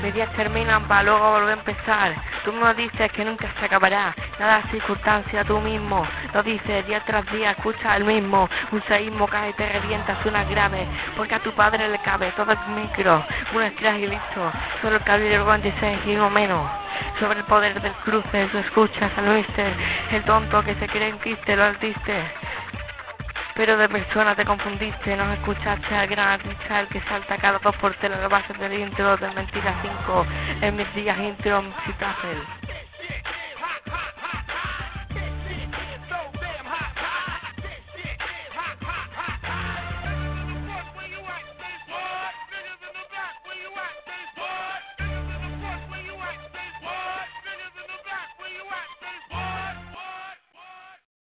Mis días terminan para luego volver a empezar. Tú me dices que nunca se acabará. Nada circunstancia, tú mismo lo dices día tras día, escuchas el mismo. Un seísmo cae y te revienta, suena grave, porque a tu padre le cabe todo el micro. Un scratch y listo, solo el calibre 46 y no menos. Sobre el poder del cruce, tú escuchas al mister, el tonto que se cree en Cristo, lo altiste. Pero de persona te confundiste, no escuchaste al gran artista, el que salta cada dos por tela, las bases del intro, del mentira 5, en mis días intro, Citafel.